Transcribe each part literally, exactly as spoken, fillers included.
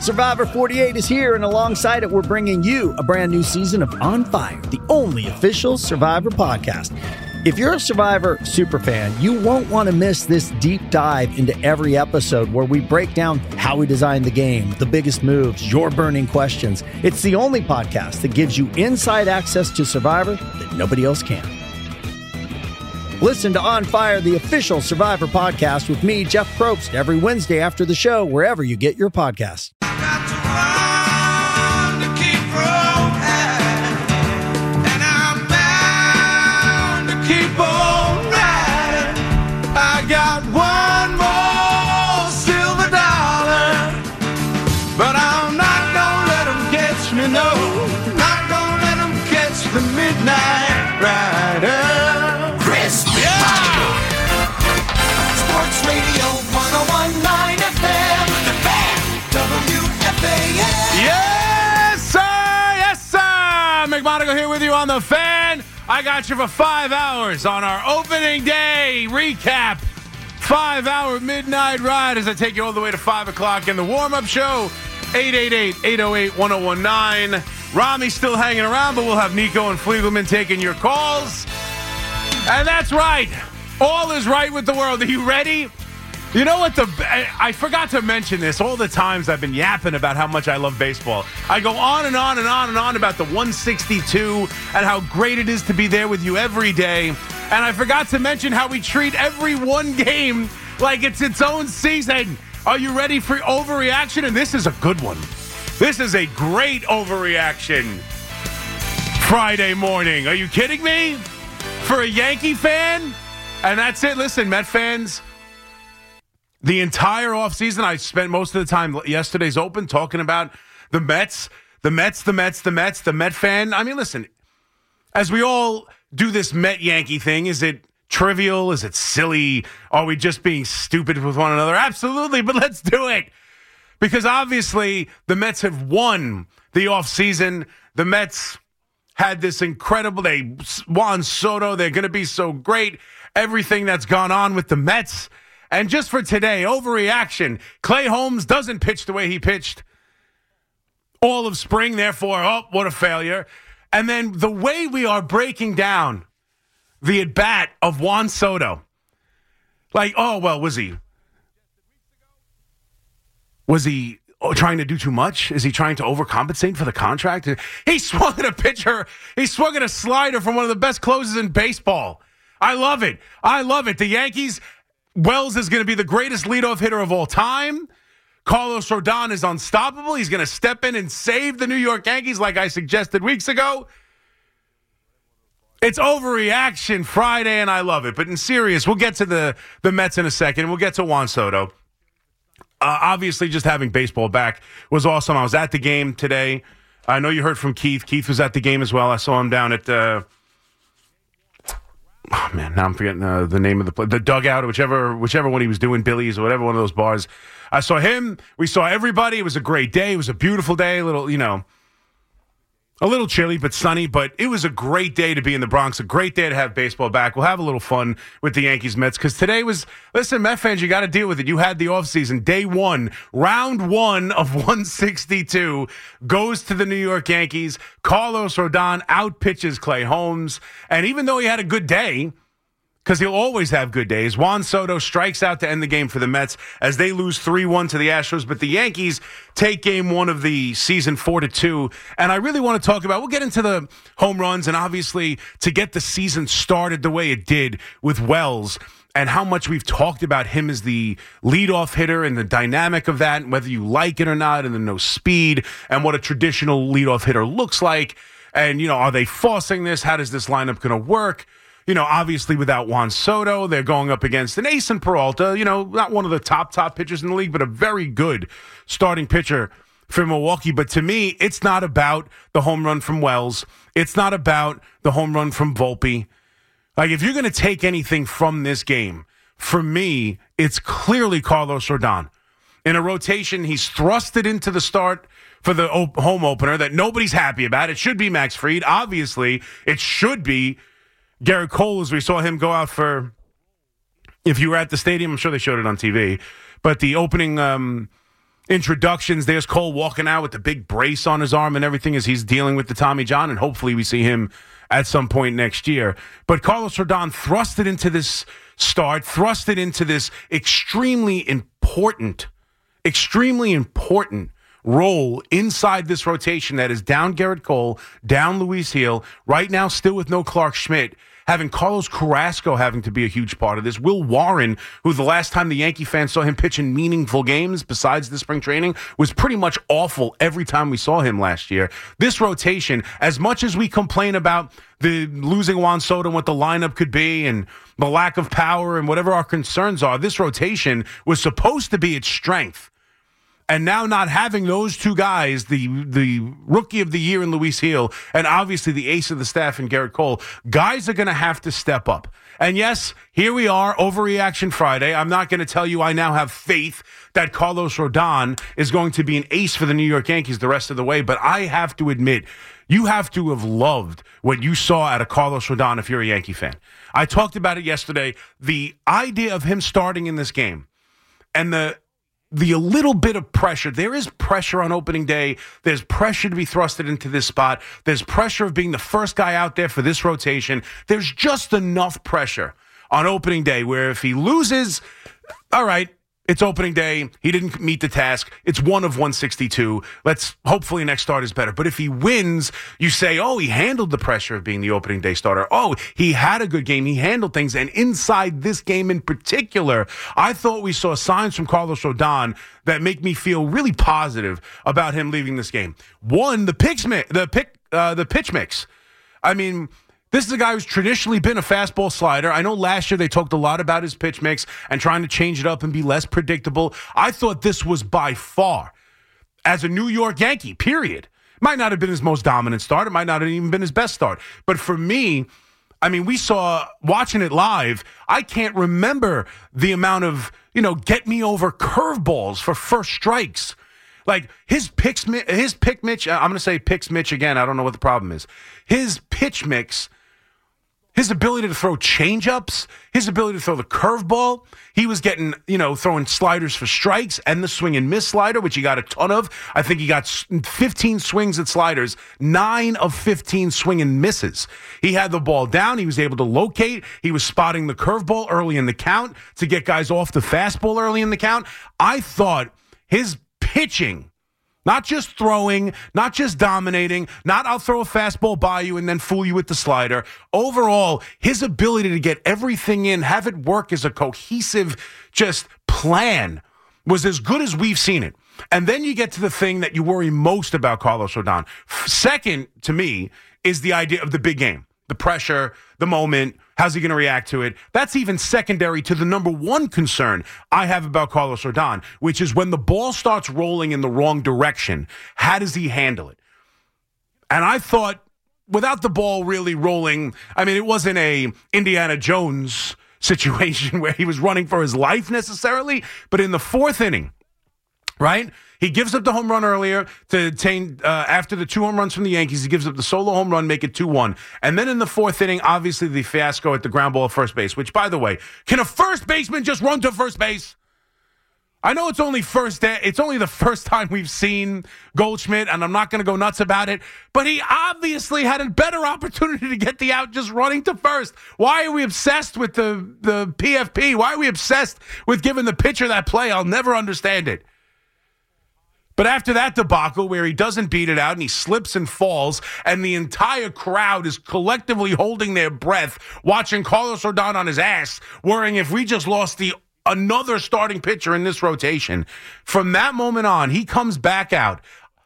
Survivor forty-eight is here, and alongside it, we're bringing you a brand new season of On Fire, the only official Survivor podcast. If you're a Survivor superfan, you won't want to miss this deep dive into every episode where we break down how we designed the game, the biggest moves, your burning questions. It's the only podcast that gives you inside access to Survivor that nobody else can. Listen to On Fire, the official Survivor podcast with me, Jeff Probst, every Wednesday after the show, wherever you get your podcasts. Monaco here with you on The Fan. I got you for five hours on our opening day recap. Five-hour midnight ride as I take you all the way to five o'clock in the warm-up show. eight eight eight, eight oh eight, one oh one nine. Rami's still hanging around, but we'll have Nico and Fliegelman taking your calls. And that's right. All is right with the world. Are you ready? You know what? The I forgot to mention this. All the times I've been yapping about how much I love baseball. I go on and on and on and on about the one sixty-two and how great it is to be there with you every day. And I forgot to mention how we treat every one game like it's its own season. Are you ready for overreaction? And this is a good one. This is a great overreaction. Friday morning. Are you kidding me? For a Yankee fan? And that's it. Listen, Met fans. The entire offseason, I spent most of the time yesterday's open talking about the Mets, the Mets, the Mets, the Mets, the Met fan. I mean, listen, as we all do this Met-Yankee thing, is it trivial? Is it silly? Are we just being stupid with one another? Absolutely, but let's do it. Because obviously, the Mets have won the offseason. The Mets had this incredible day. Juan Soto, they're going to be so great. Everything that's gone on with the Mets. And just for today, overreaction. Clay Holmes doesn't pitch the way he pitched all of spring. Therefore, oh, what a failure. And then the way we are breaking down the at-bat of Juan Soto. Like, oh, well, was he... Was he trying to do too much? Is he trying to overcompensate for the contract? He swung at a pitcher. He swung at a slider from one of the best closers in baseball. I love it. I love it. The Yankees... Wells is going to be the greatest leadoff hitter of all time. Carlos Rodon is unstoppable. He's going to step in and save the New York Yankees like I suggested weeks ago. It's overreaction Friday, and I love it. But in serious, we'll get to the, the Mets in a second. We'll get to Juan Soto. Uh, obviously, just having baseball back was awesome. I was at the game today. I know you heard from Keith. Keith was at the game as well. I saw him down at... Uh, Oh, man, now I'm forgetting uh, the name of the place. The Dugout, whichever whichever one he was doing, Billy's or whatever, one of those bars. I saw him. We saw everybody. It was a great day. It was a beautiful day. A little, you know, a little chilly but sunny. But it was a great day to be in the Bronx. A great day to have baseball back. We'll have a little fun with the Yankees Mets because today was, listen, Met fans, you got to deal with it. You had the offseason. Day one, round one of one sixty-two goes to the New York Yankees. Carlos Rodon outpitches Clay Holmes. And even though he had a good day, because he'll always have good days, Juan Soto strikes out to end the game for the Mets as they lose three one to the Astros. But the Yankees take game one of the season four to two. And I really want to talk about, we'll get into the home runs and obviously to get the season started the way it did with Wells and how much we've talked about him as the leadoff hitter and the dynamic of that, and whether you like it or not, and the no speed and what a traditional leadoff hitter looks like. And, you know, are they forcing this? How does this lineup going to work? You know, obviously without Juan Soto, they're going up against an Ace and Peralta, you know, not one of the top, top pitchers in the league, but a very good starting pitcher for Milwaukee. But to me, it's not about the home run from Wells. It's not about the home run from Volpe. Like, if you're going to take anything from this game, for me, it's clearly Carlos Rodon. In a rotation, he's thrusted into the start for the op- home opener that nobody's happy about. It should be Max Fried. Obviously, it should be Garrett Cole, as we saw him go out for, if you were at the stadium, I'm sure they showed it on T V, but the opening um, introductions. There's Cole walking out with the big brace on his arm and everything as he's dealing with the Tommy John, and hopefully we see him at some point next year. But Carlos Rodon thrusted into this start, thrusted into this extremely important, extremely important role inside this rotation that is down Garrett Cole, down Luis Gil, right now still with no Clark Schmidt, having Carlos Carrasco having to be a huge part of this. Will Warren, who the last time the Yankee fans saw him pitch in meaningful games besides the spring training, was pretty much awful every time we saw him last year. This rotation, as much as we complain about the losing Juan Soto and what the lineup could be and the lack of power and whatever our concerns are, this rotation was supposed to be its strength. And now not having those two guys, the the rookie of the year in Luis Gil, and obviously the ace of the staff in Garrett Cole, guys are going to have to step up. And yes, here we are, Overreaction Friday. I'm not going to tell you I now have faith that Carlos Rodon is going to be an ace for the New York Yankees the rest of the way, but I have to admit, you have to have loved what you saw out of Carlos Rodon if you're a Yankee fan. I talked about it yesterday. The idea of him starting in this game and the The a little bit of pressure. There is pressure on opening day. There's pressure to be thrusted into this spot. There's pressure of being the first guy out there for this rotation. There's just enough pressure on opening day where if he loses, all right, it's opening day. He didn't meet the task. It's one of one sixty-two. Let's hopefully next start is better. But if he wins, you say, oh, he handled the pressure of being the opening day starter. Oh, he had a good game. He handled things. And inside this game in particular, I thought we saw signs from Carlos Rodon that make me feel really positive about him leaving this game. One, the pitch mix, the pick, uh, the pitch mix. I mean, this is a guy who's traditionally been a fastball slider. I know last year they talked a lot about his pitch mix and trying to change it up and be less predictable. I thought this was by far, as a New York Yankee, period. Might not have been his most dominant start. It might not have even been his best start. But for me, I mean, we saw, watching it live, I can't remember the amount of, you know, get me over curveballs for first strikes. Like his picks, his pick Mitch, I'm going to say picks Mitch again. I don't know what the problem is. His pitch mix, his ability to throw changeups, his ability to throw the curveball. He was getting, you know, throwing sliders for strikes and the swing and miss slider, which he got a ton of. I think he got fifteen swings at sliders, nine of fifteen swing and misses. He had the ball down. He was able to locate. He was spotting the curveball early in the count to get guys off the fastball early in the count. I thought his pitching, not just throwing, not just dominating, not I'll throw a fastball by you and then fool you with the slider. Overall, his ability to get everything in, have it work as a cohesive just plan was as good as we've seen it. And then you get to the thing that you worry most about Carlos Rodon. Second, to me, is the idea of the big game, the pressure, the moment. How's he going to react to it? That's even secondary to the number one concern I have about Carlos Rodon, which is when the ball starts rolling in the wrong direction, how does he handle it? And I thought, without the ball really rolling, I mean, it wasn't a Indiana Jones situation where he was running for his life necessarily, but in the fourth inning, right? He gives up the home run earlier to attain, uh, after the two home runs from the Yankees. He gives up the solo home run, make it two one. And then in the fourth inning, obviously the fiasco at the ground ball at first base, which, by the way, can a first baseman just run to first base? I know it's only first day, it's only the first time we've seen Goldschmidt, and I'm not going to go nuts about it, but he obviously had a better opportunity to get the out just running to first. Why are we obsessed with the, the P F P? Why are we obsessed with giving the pitcher that play? I'll never understand it. But after that debacle where he doesn't beat it out and he slips and falls and the entire crowd is collectively holding their breath, watching Carlos Rodon on his ass, worrying if we just lost the another starting pitcher in this rotation. From that moment on, he comes back out.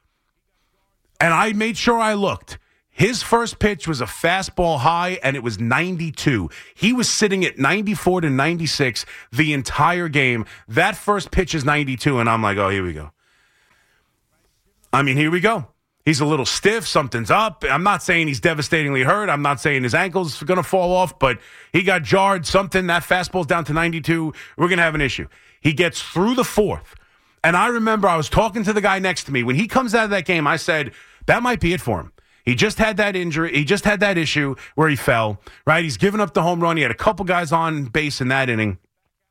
And I made sure I looked. His first pitch was a fastball high, and it was ninety-two. He was sitting at ninety-four to ninety-six the entire game. That first pitch is ninety-two, and I'm like, oh, here we go. I mean, here we go. He's a little stiff. Something's up. I'm not saying he's devastatingly hurt. I'm not saying his ankle's going to fall off, but he got jarred. Something. That fastball's down to ninety-two. We're going to have an issue. He gets through the fourth. And I remember I was talking to the guy next to me. When he comes out of that game, I said, that might be it for him. He just had that injury. He just had that issue where he fell, right? He's given up the home run. He had a couple guys on base in that inning.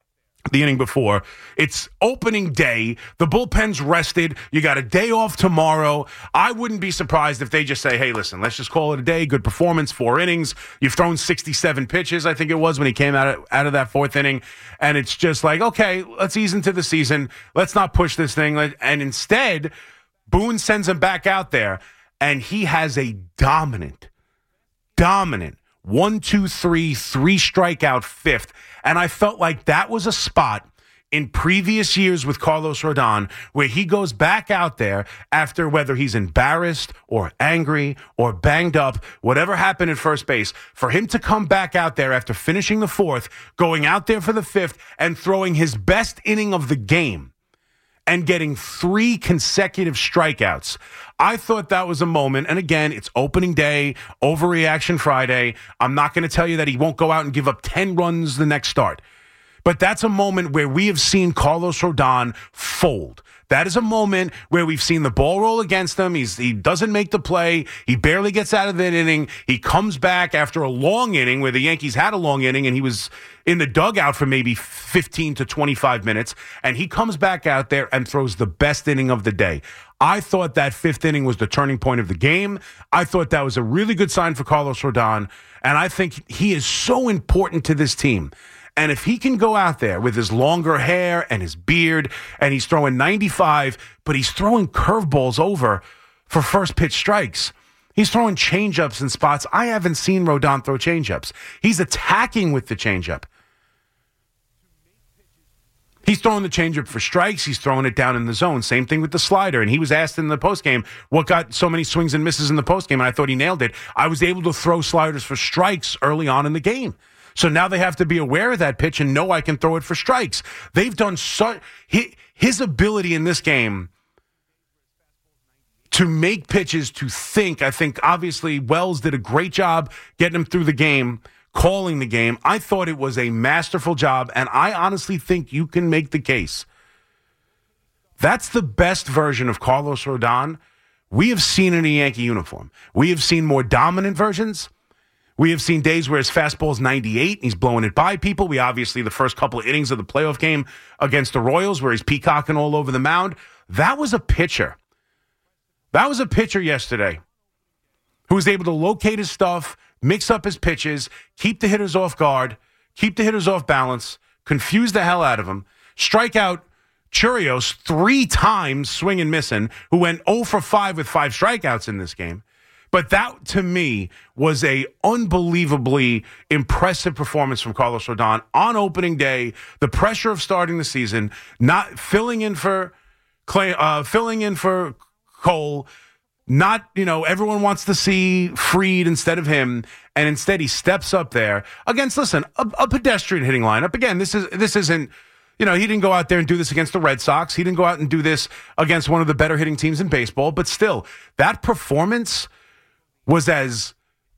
the inning before. It's opening day. The bullpen's rested. You got a day off tomorrow. I wouldn't be surprised if they just say, hey, listen, let's just call it a day. Good performance, four innings. You've thrown sixty-seven pitches, I think it was, when he came out of, out of that fourth inning. And it's just like, okay, let's ease into the season. Let's not push this thing. And instead, Boone sends him back out there, and he has a dominant, dominant one, two, three, three strikeout fifth. And I felt like that was a spot in previous years with Carlos Rodon where he goes back out there after, whether he's embarrassed or angry or banged up, whatever happened at first base, for him to come back out there after finishing the fourth, going out there for the fifth, and throwing his best inning of the game and getting three consecutive strikeouts. I thought that was a moment, and again, it's opening day, overreaction Friday. I'm not going to tell you that he won't go out and give up ten runs the next start. But that's a moment where we have seen Carlos Rodon fold. That is a moment where we've seen the ball roll against him. He's, he doesn't make the play. He barely gets out of that inning. He comes back after a long inning where the Yankees had a long inning and he was in the dugout for maybe fifteen to twenty-five minutes. And he comes back out there and throws the best inning of the day. I thought that fifth inning was the turning point of the game. I thought that was a really good sign for Carlos Rodon. And I think he is so important to this team. And if he can go out there with his longer hair and his beard, and he's throwing ninety-five, but he's throwing curveballs over for first pitch strikes. He's throwing changeups in spots. I haven't seen Rodon throw changeups. He's attacking with the changeup. He's throwing the changeup for strikes. He's throwing it down in the zone. Same thing with the slider. And he was asked in the postgame what got so many swings and misses in the postgame, and I thought he nailed it. I was able to throw sliders for strikes early on in the game. So now they have to be aware of that pitch and know I can throw it for strikes. They've done so. His ability in this game to make pitches, to think, I think obviously Wells did a great job getting him through the game, calling the game. I thought it was a masterful job, and I honestly think you can make the case. That's the best version of Carlos Rodon we have seen in a Yankee uniform. We have seen more dominant versions. We have seen days where his fastball is ninety-eight, and he's blowing it by people. We obviously, the first couple of innings of the playoff game against the Royals, where he's peacocking all over the mound. That was a pitcher. That was a pitcher yesterday who was able to locate his stuff, mix up his pitches, keep the hitters off guard, keep the hitters off balance, confuse the hell out of them, strike out Churios three times, swing and missing, who went oh for five with five strikeouts in this game. But that, to me, was a unbelievably impressive performance from Carlos Rodon on opening day. The pressure of starting the season, not filling in for Clay, uh, filling in for Cole. Not, you know, everyone wants to see Fried instead of him, and instead he steps up there against, listen, a, a pedestrian hitting lineup. Again, this is this isn't. You know, he didn't go out there and do this against the Red Sox. He didn't go out and do this against one of the better hitting teams in baseball. But still, that performance was as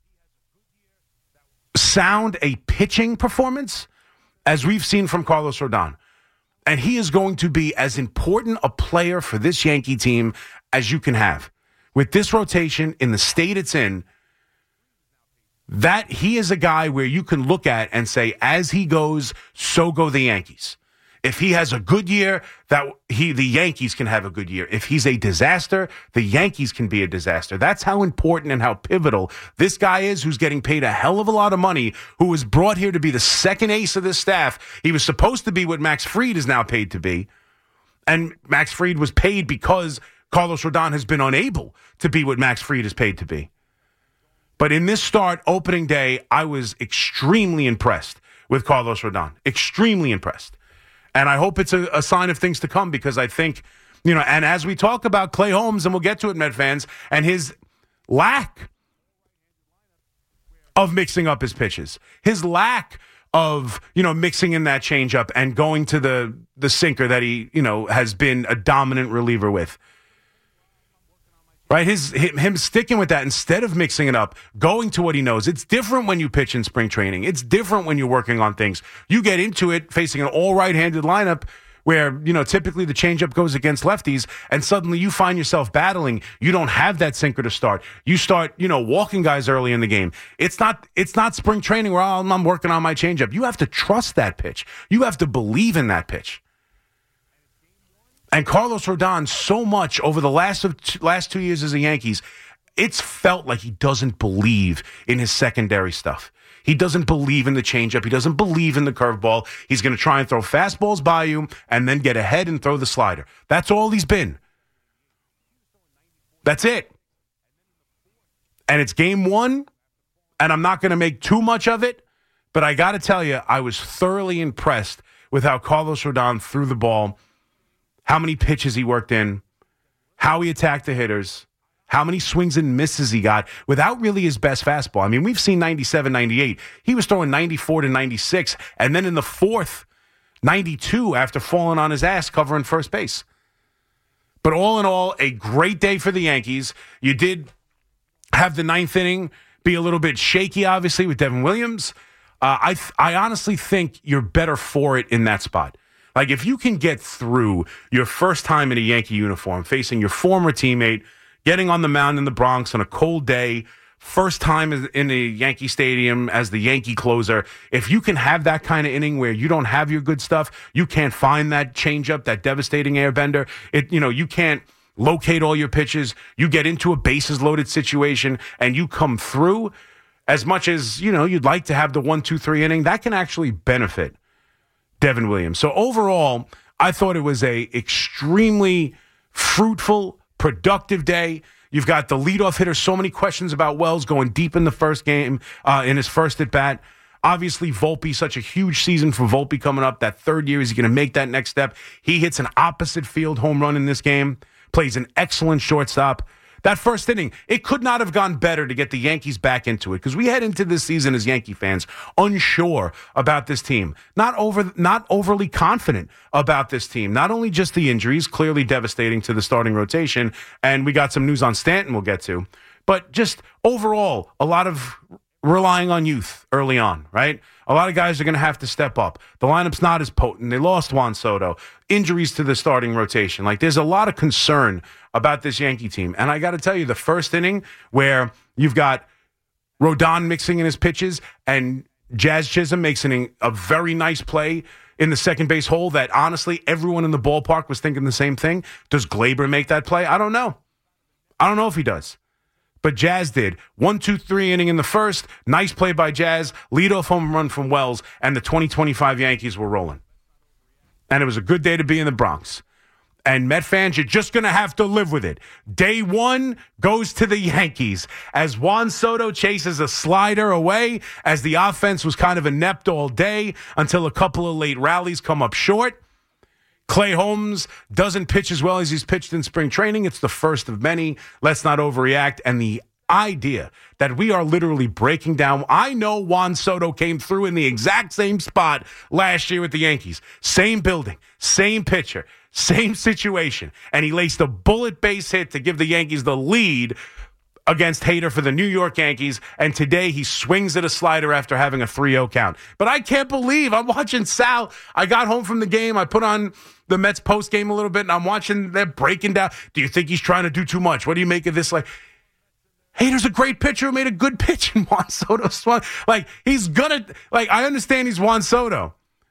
sound a pitching performance as we've seen from Carlos Rodon. And he is going to be as important a player for this Yankee team as you can have. With this rotation in the state it's in, that he is a guy where you can look at and say, as he goes, so go the Yankees. If he has a good year, that he the Yankees can have a good year. If he's a disaster, the Yankees can be a disaster. That's how important and how pivotal this guy is, who's getting paid a hell of a lot of money, who was brought here to be the second ace of this staff. He was supposed to be what Max Fried is now paid to be. And Max Fried was paid because Carlos Rodon has been unable to be what Max Fried is paid to be. But in this start, opening day, I was extremely impressed with Carlos Rodon. Extremely impressed. And I hope it's a, a sign of things to come, because I think, you know, and as we talk about Clay Holmes, and we'll get to it, Met fans, and his lack of mixing up his pitches, his lack of, you know, mixing in that changeup and going to the, the sinker that he, you know, has been a dominant reliever with. Right, his him sticking with that instead of mixing it up, going to what he knows. It's different when you pitch in spring training. It's different when you're working on things. You get into it facing an all right-handed lineup where, you know, typically the changeup goes against lefties, and suddenly you find yourself battling. You don't have that sinker to start. You start, you know, walking guys early in the game. It's not it's not spring training where I'm, I'm working on my changeup. You have to trust that pitch. You have to believe in that pitch. And Carlos Rodon, so much over the last of t- last two years as a Yankees, it's felt like he doesn't believe in his secondary stuff. He doesn't believe in the changeup. He doesn't believe in the curveball. He's going to try and throw fastballs by you and then get ahead and throw the slider. That's all he's been. That's it. And it's game one, and I'm not going to make too much of it, but I got to tell you, I was thoroughly impressed with how Carlos Rodon threw the ball, how many pitches he worked in, how he attacked the hitters, how many swings and misses he got without really his best fastball. I mean, we've seen ninety-seven, ninety-eight. He was throwing ninety-four to ninety-six, and then in the fourth, ninety-two after falling on his ass covering first base. But all in all, a great day for the Yankees. You did have the ninth inning be a little bit shaky, obviously, with Devin Williams. Uh, I th- I honestly think you're better for it in that spot. Like, if you can get through your first time in a Yankee uniform, facing your former teammate, getting on the mound in the Bronx on a cold day, first time in the Yankee Stadium as the Yankee closer, if you can have that kind of inning where you don't have your good stuff, you can't find that changeup, that devastating airbender, it, you know, you can't locate all your pitches, you get into a bases-loaded situation, and you come through, as much as, you know, you'd like to have the one, two, three inning, that can actually benefit Devin Williams. So overall, I thought it was a extremely fruitful, productive day. You've got the leadoff hitter, so many questions about Wells going deep in the first game, uh, in his first at-bat. Obviously, Volpe, such a huge season for Volpe coming up. That third year, is he going to make that next step? He hits an opposite field home run in this game, plays an excellent shortstop. That first inning, it could not have gone better to get the Yankees back into it, because we head into this season as Yankee fans unsure about this team, not over, not overly confident about this team. Not only just the injuries, clearly devastating to the starting rotation, and we got some news on Stanton we'll get to, but just overall, a lot of relying on youth early on, right? A lot of guys are going to have to step up. The lineup's not as potent. They lost Juan Soto. Injuries to the starting rotation. Like, there's a lot of concern about this Yankee team. And I got to tell you, the first inning where you've got Rodon mixing in his pitches and Jazz Chisholm makes an, a very nice play in the second base hole that, honestly, everyone in the ballpark was thinking the same thing. Does Glaber make that play? I don't know. I don't know if he does. But Jazz did. One, two, three inning in the first. Nice play by Jazz. Leadoff home run from Wells. And the twenty twenty-five Yankees were rolling. And it was a good day to be in the Bronx. And Met fans, you're just going to have to live with it. Day one goes to the Yankees as Juan Soto chases a slider away, as the offense was kind of inept all day until a couple of late rallies come up short. Clay Holmes doesn't pitch as well as he's pitched in spring training. It's the first of many. Let's not overreact. And the idea that we are literally breaking down. I know Juan Soto came through in the exact same spot last year with the Yankees. Same building, same pitcher, same situation. And he laced a bullet base hit to give the Yankees the lead against Hader for the New York Yankees, and today he swings at a slider after having a three oh count. But I can't believe I'm watching Sal. I got home from the game. I put on the Mets post game a little bit, and I'm watching them breaking down. Do you think he's trying to do too much? What do you make of this? Like, Hader's a great pitcher who made a good pitch, and Juan Soto swung. Like, he's gonna, like, I understand he's Juan Soto,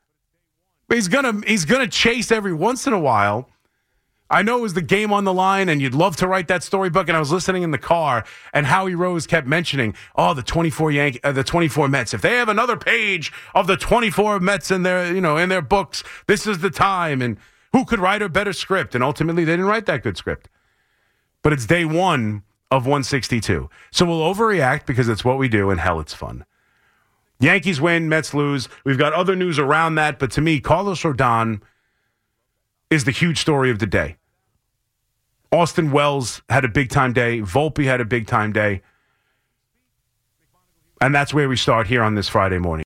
but he's gonna, he's gonna chase every once in a while. I know it was the game on the line, and you'd love to write that storybook. And I was listening in the car, and Howie Rose kept mentioning, "Oh, the twenty-four Yankee, uh, the twenty-four Mets. If they have another page of the twenty-four Mets in their, you know, in their books, this is the time." And who could write a better script? And ultimately, they didn't write that good script. But it's day one of one sixty-two, so we'll overreact because it's what we do, and hell, it's fun. Yankees win, Mets lose. We've got other news around that, but to me, Carlos Rodon is the huge story of the day. Austin Wells had a big-time day. Volpe had a big-time day. And that's where we start here on this Friday morning.